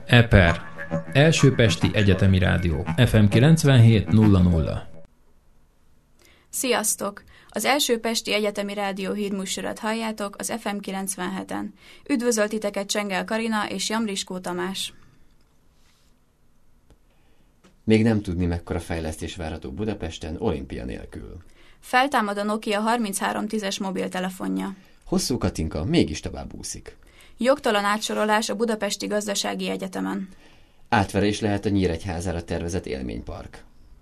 EPER, Elsőpesti Egyetemi Rádió, FM 97.00. Sziasztok! Az Elsőpesti Egyetemi Rádió hírműsorát halljátok az FM 97-en. Üdvözöl titeket Csengel Karina és Jamriskó Tamás. Még nem tudni, mekkora fejlesztés várható Budapesten olimpia nélkül. Feltámad a Nokia 3310-es mobiltelefonja. Hosszú Katinka mégis tovább úszik. Jogtalan átsorolás a Budapesti Gazdasági Egyetemen. Átverés lehet a Nyíregyházára tervezett élménypark.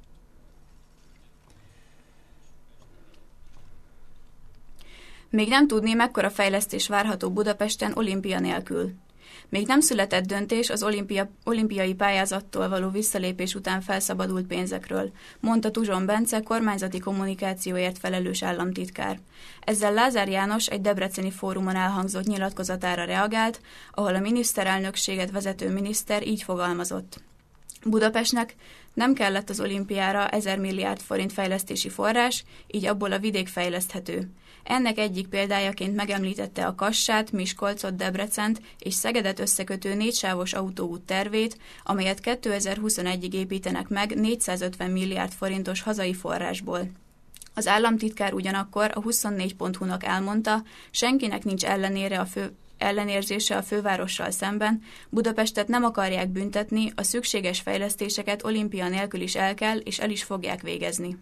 Még nem tudni, mekkora fejlesztés várható Budapesten olimpia nélkül. Még nem született döntés az olimpiai pályázattól való visszalépés után felszabadult pénzekről, mondta Tuzson Bence kormányzati kommunikációért felelős államtitkár. Ezzel Lázár János egy debreceni fórumon elhangzott nyilatkozatára reagált, ahol a miniszterelnökséget vezető miniszter így fogalmazott. Budapestnek nem kellett az olimpiára 1000 milliárd forint fejlesztési forrás, így abból a vidék fejleszthető. Ennek egyik példájaként megemlítette a Kassát, Miskolcot, Debrecent és Szegedet összekötő 4-sávos autóút tervét, amelyet 2021-ig építenek meg 450 milliárd forintos hazai forrásból. Az államtitkár ugyanakkor a 24.hu-nak elmondta, senkinek nincs ellenérzése a fővárossal szemben, Budapestet nem akarják büntetni, a szükséges fejlesztéseket olimpia nélkül is el kell és el is fogják végezni.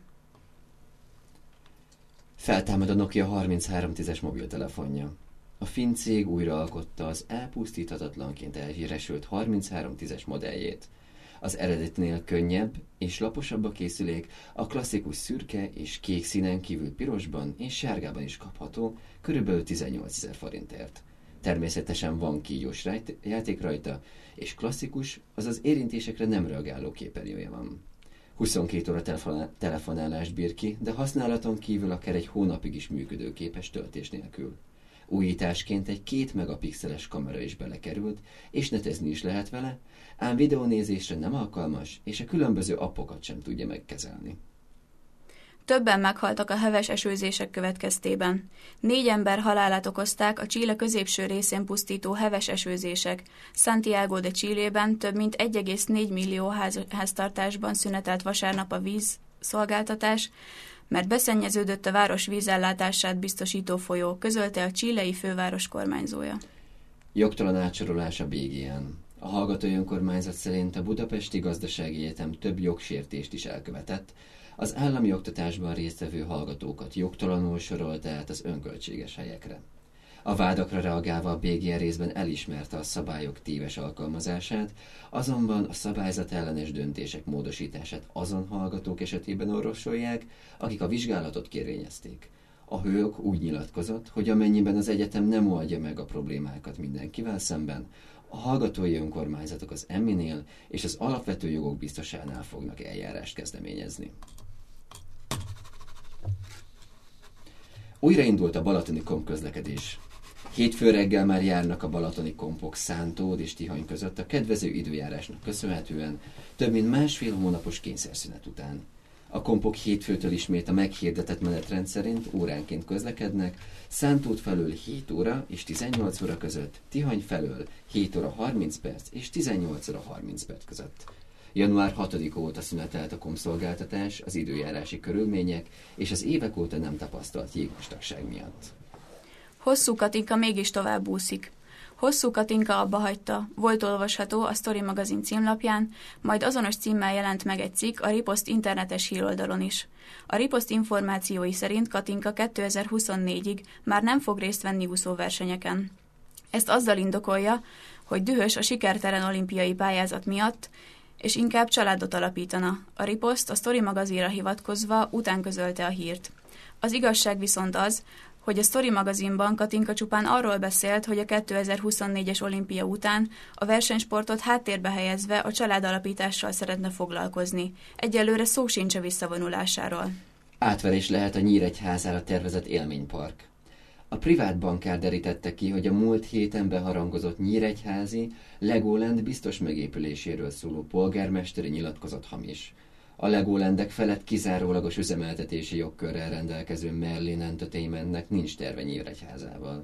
Feltámad a Nokia 3310-es mobiltelefonja. A finn cég újraalkotta az elpusztíthatatlanként elhíresült 3310-es modelljét. Az eredetinél könnyebb és laposabb a készülék, a klasszikus szürke és kék színen kívül pirosban és sárgában is kapható, körülbelül 18 000 forintért. Természetesen van kígyós játék rajta, és klasszikus, azaz érintésekre nem reagáló képernyője van. 22 óra telefonálást bír ki, de használaton kívül akár egy hónapig is működőképes töltés nélkül. Újításként egy 2 megapixeles kamera is belekerült, és netezni is lehet vele, ám videónézésre nem alkalmas, és a különböző appokat sem tudja megkezelni. Többen meghaltak a heves esőzések következtében. 4 ember halálát okozták a Chile középső részén pusztító heves esőzések. Santiago de Chilében több mint 1,4 millió háztartásban szünetelt vasárnap a vízszolgáltatás, mert beszennyeződött a város vízellátását biztosító folyó, közölte a chilei főváros kormányzója. Jogtalan átsorolás a BGN. A hallgatói önkormányzat szerint a Budapesti Gazdasági Egyetem több jogsértést is elkövetett, az állami oktatásban résztvevő hallgatókat jogtalanul sorolta át az önköltséges helyekre. A vádakra reagálva a BGN részben elismerte a szabályok téves alkalmazását, azonban a szabályzat ellenes döntések módosítását azon hallgatók esetében orvosolják, akik a vizsgálatot kérvényezték. A hők úgy nyilatkozott, hogy amennyiben az egyetem nem oldja meg a problémákat mindenkivel szemben, a hallgatói önkormányzatok az EMMI-nél és az alapvető jogok biztosánál fognak eljárást kezdeményezni. Újraindult a balatoni komp közlekedés. Hétfő reggel már járnak a balatoni kompok Szántód és Tihany között a kedvező időjárásnak köszönhetően, több mint másfél hónapos kényszerszünet után. A kompok hétfőtől ismét a meghirdetett menetrend szerint óránként közlekednek, Szántód felől 7 óra és 18 óra között, Tihany felől 7 óra 30 perc és 18 óra 30 perc között. Január 6-a óta szünetelt a kompszolgáltatás az időjárási körülmények és az évek óta nem tapasztalt jégvastagság miatt. Hosszú Katinka mégis tovább úszik. Hosszú Katinka abba hagyta, volt olvasható a Story magazin címlapján, majd azonos címmel jelent meg egy cikk a Riposzt internetes híroldalon is. A Riposzt információi szerint Katinka 2024-ig már nem fog részt venni úszóversenyeken. Ezt azzal indokolja, hogy dühös a sikertelen olimpiai pályázat miatt, és inkább családot alapítana. A Riposzt a Story magazinra hivatkozva utánközölte a hírt. Az igazság viszont az, hogy a Story magazinban Katinka csupán arról beszélt, hogy a 2024-es olimpia után a versenysportot háttérbe helyezve a családalapítással szeretne foglalkozni. Egyelőre szó sincs a visszavonulásáról. Átverés lehet a Nyíregyházára tervezett élménypark. A privát bankár derítette ki, hogy a múlt héten beharangozott nyíregyházi Legoland biztos megépüléséről szóló polgármesteri nyilatkozat hamis. A Legolandek felett kizárólagos üzemeltetési jogkörrel rendelkező Merlin Entertainmentnek nincs terve Nyíregyházával.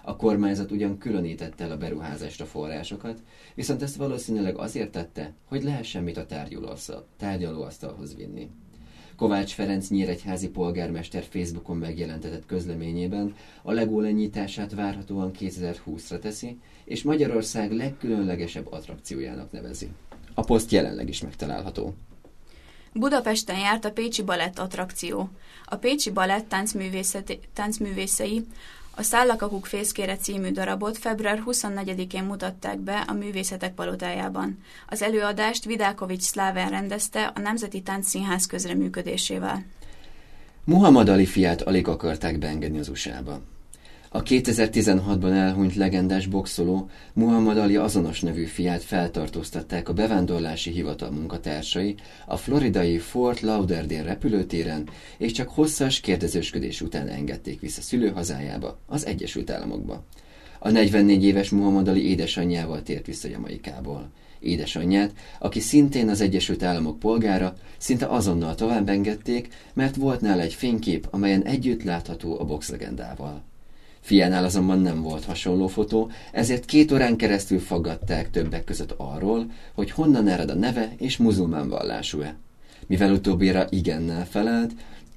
A kormányzat ugyan különítette el a beruházásra forrásokat, viszont ezt valószínűleg azért tette, hogy lehessen mit a tárgyalóasztalhoz vinni. Kovács Ferenc nyíregyházi polgármester Facebookon megjelentetett közleményében a Legó lenyitását várhatóan 2020-ra teszi, és Magyarország legkülönlegesebb attrakciójának nevezi. A poszt jelenleg is megtalálható. Budapesten járt a Pécsi Balett attrakció. A Pécsi Balett táncművészei a Szállakakuk fészkére című darabot február 24-én mutatták be a Művészetek Palotájában. Az előadást Vidákovics Szláven rendezte a Nemzeti Táncszínház közreműködésével. Muhammad Ali fiát alig akarták beengedni az USA-ba. A 2016-ban elhunyt legendás boxoló Muhammad Ali azonos nevű fiát feltartóztatták a bevándorlási hivatal munkatársai a floridai Fort Lauderdale repülőtéren, és csak hosszas kérdezősködés után engedték vissza szülőhazájába, az Egyesült Államokba. A 44 éves Muhammad Ali édesanyjával tért vissza Jamaikából. Édesanyját, aki szintén az Egyesült Államok polgára, szinte azonnal tovább engedték, mert volt nála egy fénykép, amelyen együtt látható a boxlegendával. Fiánál azonban nem volt hasonló fotó, ezért 2 órán keresztül faggatták többek között arról, hogy honnan ered a neve és muzulmán vallású-e. Mivel utóbbira igennel felelt,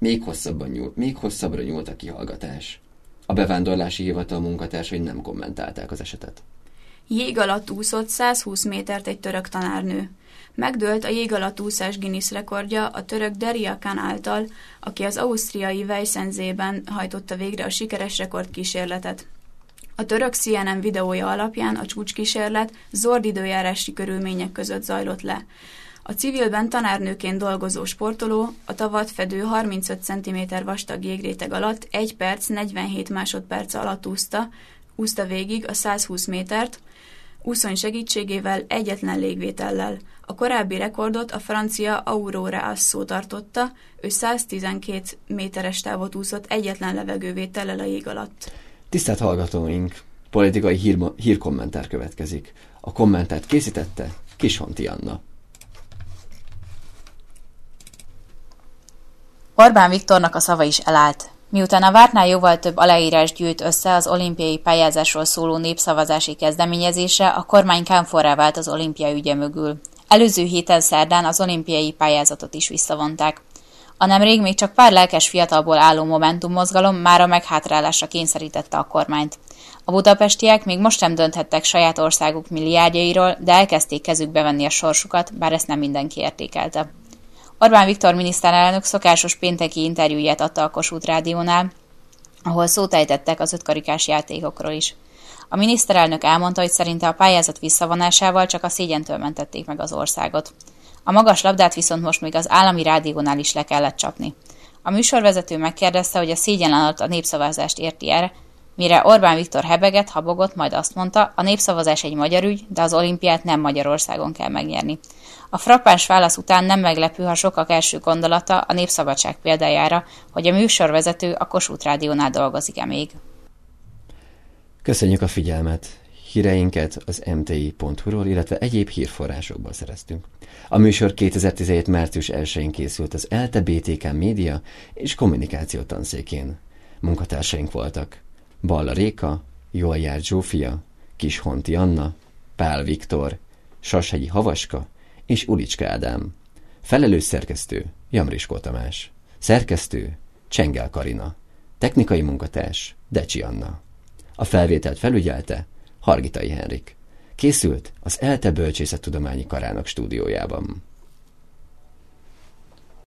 még hosszabbra nyúlt a kihallgatás. A bevándorlási hivatal munkatársai nem kommentálták az esetet. Jég alatt úszott 120 métert egy török tanárnő. Megdőlt a jég alatt úszás Guinness rekordja a török Deria Khan által, aki az ausztriai Weissensee-ben hajtotta végre a sikeres rekordkísérletet. A török CNN videója alapján a csúcskísérlet zord időjárási körülmények között zajlott le. A civilben tanárnőként dolgozó sportoló a tavat fedő 35 cm vastag jégréteg alatt 1 perc 47 másodperc alatt úszta végig a 120 métert, úszony segítségével, egyetlen légvétellel. A korábbi rekordot a francia Aurore Asso tartotta, ő 112 méteres távot úszott egyetlen levegővétellel a jég alatt. Tisztelt hallgatóink, politikai hírkommentár következik. A kommentárt készítette Kishonti Anna. Orbán Viktornak a szava is elállt. Miután a vártnál jóval több aláírás gyűjt össze az olimpiai pályázásról szóló népszavazási kezdeményezésre, a kormány kámforrá vált az olimpia ügye mögül. Előző héten szerdán az olimpiai pályázatot is visszavonták. A nemrég még csak pár lelkes fiatalból álló Momentum mozgalom mára meghátrálásra kényszerítette a kormányt. A budapestiek még most sem dönthettek saját országuk milliárdjairól, de elkezdték kezükbe venni a sorsukat, bár ezt nem mindenki értékelte. Orbán Viktor miniszterelnök szokásos pénteki interjúját adta a Kossuth Rádiónál, ahol szót ejtettek az 5 karikás játékokról is. A miniszterelnök elmondta, hogy szerinte a pályázat visszavonásával csak a szégyentől mentették meg az országot. A magas labdát viszont most még az állami rádiónál is le kellett csapni. A műsorvezető megkérdezte, hogy a szégyen alatt a népszavazást érti el, mire Orbán Viktor hebegett, habogott, majd azt mondta, a népszavazás egy magyar ügy, de az olimpiát nem Magyarországon kell megnyerni. A frappáns válasz után nem meglepő, ha sokak első gondolata a népszabadság példájára, hogy a műsorvezető a Kossuth Rádiónál dolgozik-e még. Köszönjük a figyelmet! Híreinket az mti.hu-ról, illetve egyéb hírforrásokból szereztünk. A műsor 2017. március 1-én készült az ELTE BTK Média és Kommunikáció tanszékén. Munkatársaink voltak Balla Réka, Joljár Zsófia, Kishonti Anna, Pál Viktor, Sashegyi Havaska és Ulicska Ádám. Felelős szerkesztő Jamriskó Tamás. Szerkesztő Csengel Karina. Technikai munkatárs Decsi Anna. A felvételt felügyelte Hargitai Henrik. Készült az ELTE Bölcsészettudományi Karának stúdiójában.